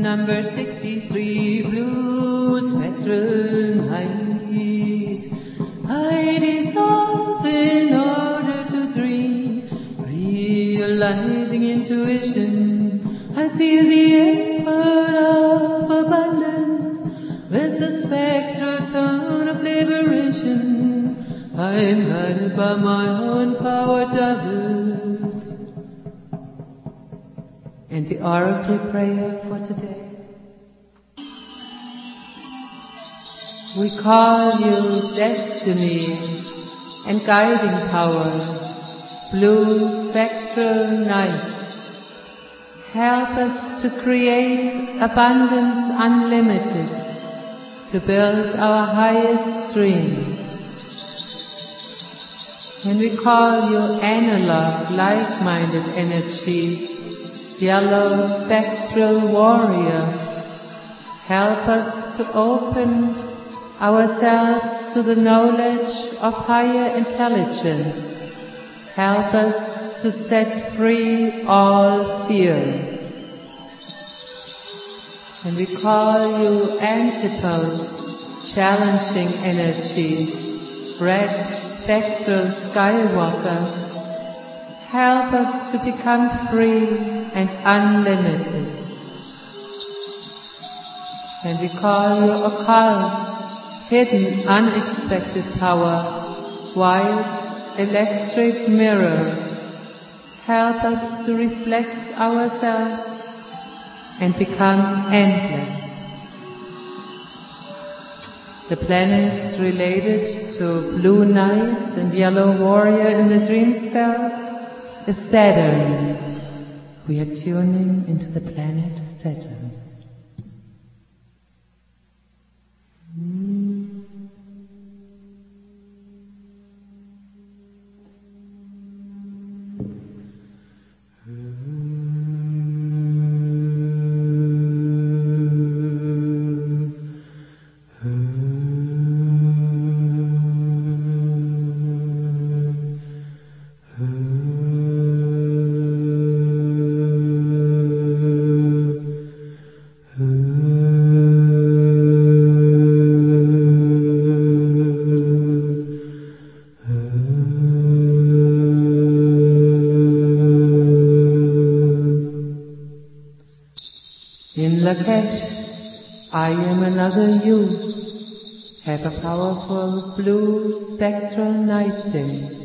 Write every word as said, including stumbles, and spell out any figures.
Number sixty-three, blue spectral night. I dissolve in order to dream, realizing intuition. I see the airport of abundance with the spectral tone of liberation. I am guided by my own power doubles. And the oracle prayer for today. We call you destiny and guiding power, blue spectral night. Help us to create abundance unlimited, to build our highest dreams. And we call you analog, like-minded energy, yellow spectral warrior. Help us to open ourselves to the knowledge of higher intelligence. Help us to set free all fear. And we call you antipode, challenging energy, red spectral skywalker. Help us to become free and unlimited. And we call you occult, hidden, unexpected power, white, electric mirror. Help us to reflect ourselves and become endless. The planets related to blue night and yellow warrior in the dream spell is Saturn. We are tuning into the planet Saturn. In Lakesh, I am another you, have a powerful blue spectral night day.